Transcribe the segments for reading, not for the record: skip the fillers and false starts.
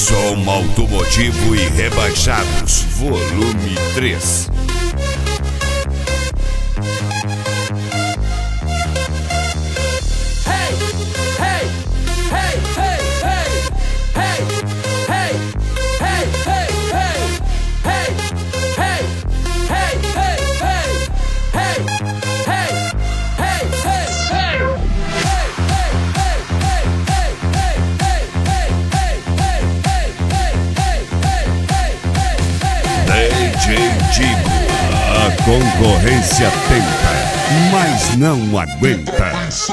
Som automotivo e rebaixados, volume 3. DJ Digo, a concorrência tenta, mas não aguenta.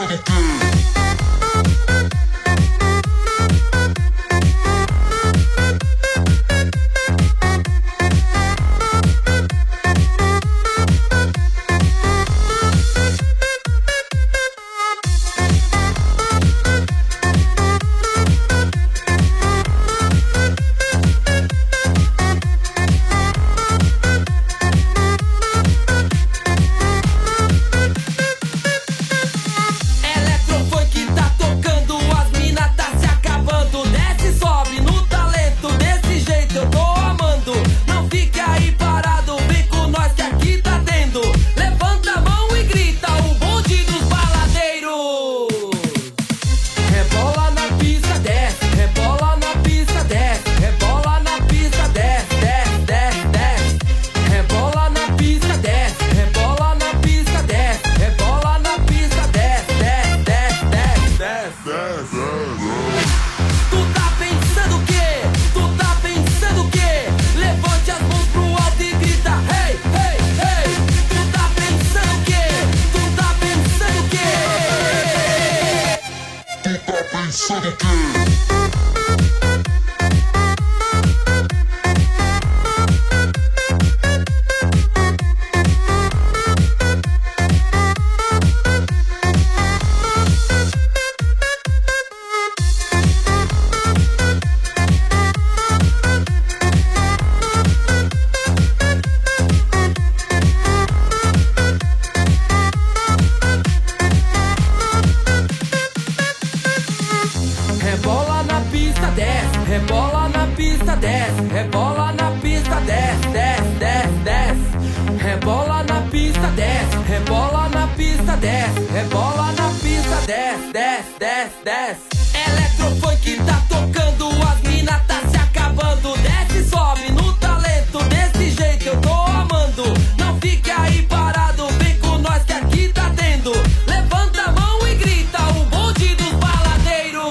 Rebola na pista, desce, rebola na pista, desce, rebola na pista, desce, desce, desce, desce. Rebola na pista, desce, rebola na pista, desce, rebola na pista, desce, desce, desce, desce. Eletrofunk tá tocando, as mina tá se acabando. Desce, sobe no talento, desse jeito eu tô amando. Não fique aí parado, vem com nós que aqui tá tendo. Levanta a mão e grita, o bonde dos baladeiros.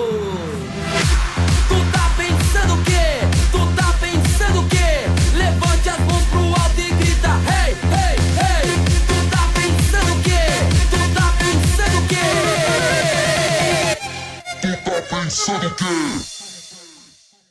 Tu tá pensando o quê? Tu tá pensando o quê? Levante as mãos pro alto e grita, hey, hey, hey. Tu tá pensando o quê? Tu tá pensando o quê? Tu tá pensando o quê?